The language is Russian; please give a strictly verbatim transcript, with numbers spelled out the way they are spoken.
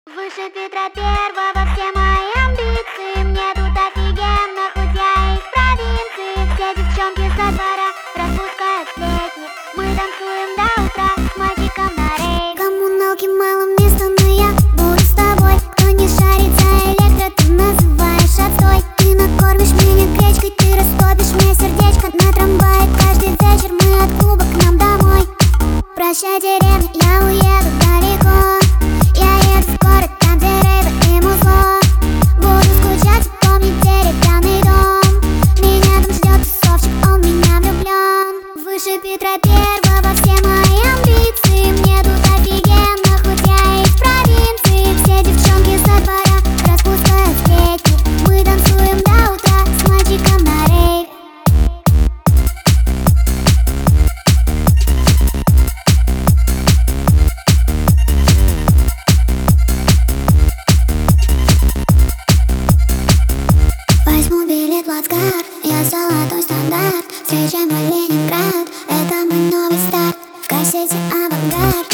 Выше Петра Первого все мои амбиции. Мне тут офигенно, хоть я из провинции. Все девчонки со двора распускают сплетни. Мы танцуем до утра с мальчиком на рейв. Коммуналки мало места, но я буду с тобой. Кто не шарит за электро, ты называешь отстой. Ты накормишь меня гречкой, ты растопишь мне сердечко. На трамвае каждый вечер мы от клуба к нам домой. Прощай, деревня, я уеду далеко. Я еду в город, там где рейвы и музло. Буду скучать и помнить деревянный дом. Меня там ждет тусовщик, он в меня влюблен. Выше Петра Первого все мои амбиции. Мне тут офигенно, хоть я из провинции. Все девчонки со двора распускают сплетни. Мы танцуем до утра с мальчиком на рейв. Возьму билет в плацкарт, я золотой стандарт. Встречаем Ленинград, это мой новый старт. В кассете авангард.